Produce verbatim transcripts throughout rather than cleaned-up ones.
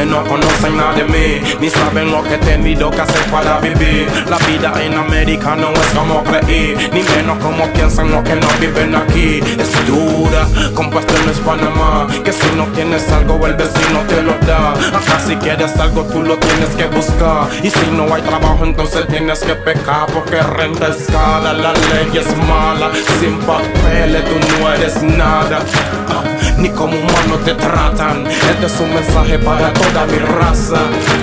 y no conocen nada de mí, ni saben lo que he tenido que hacer para vivir. La vida en América no es como creí, ni menos como piensan los que no viven aquí. Es dura, compuesto no es Panamá, que si no tienes algo el vecino te lo da. Acá si quieres algo tú lo tienes que buscar, y si no hay trabajo entonces tienes que pecar, porque renta es cara, la ley es mala. Sin papeles tú no eres nada, uh, ni como humano te tratan. Este es un mensaje para toda mi raza.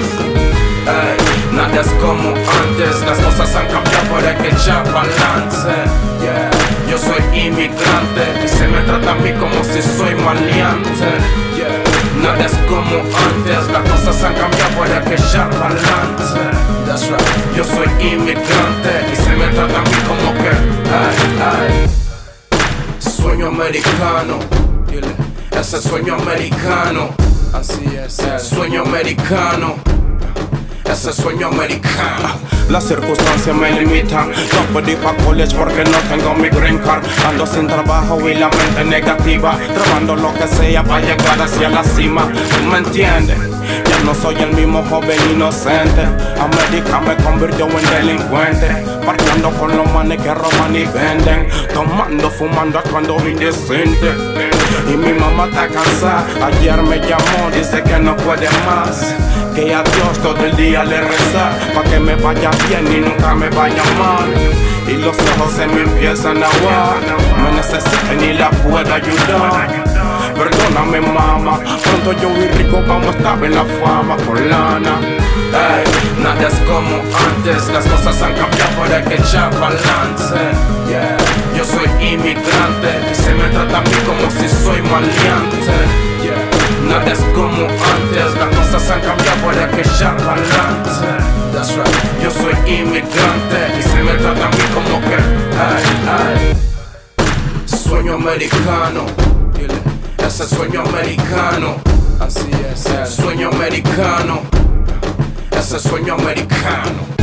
Ey, nada es como antes, las cosas han cambiado, pero hay que echar balance. Yeah. Yo soy inmigrante y se me trata a mí como si soy maleante. Yeah. Nada es como antes, las cosas han cambiado, pero hay que echar balance. That's right. Yo soy inmigrante y se me trata a mí como que ay, ay. Sueño americano, ese sueño americano. Así es, el sueño americano, ese sueño americano. Las circunstancias me limitan, no puedo ir pa' college porque no tengo mi green card. Ando sin trabajo y la mente negativa, trabajando lo que sea para llegar hacia la cima. ¿Tú me entiendes? Ya no soy el mismo joven inocente. América me convirtió en delincuente, parqueando con los manes que roban y venden, tomando, fumando, actuando indecente. Y mi mamá está cansada, ayer me llamó, dice que no puede más, que a Dios todo el día le reza, pa' que me vaya bien y nunca me vaya mal. Y los ojos se me empiezan a aguar, me necesitan y la puedo ayudar. Perdóname mamá, pronto yo y rico vamos a estar en la fama por lana. Ey, nada es como antes, las cosas han cambiado, pero hay que echar balance. Yeah. Yo soy inmigrante y se me trata a mí como si soy maleante. Yeah. Nada es como antes, las cosas han cambiado, pero hay que echar balance. That's right. Yo soy inmigrante y se me trata a mí como que ay, ay. Sueño americano, ese sueño americano. Así es, el sueño americano, ese sueño americano.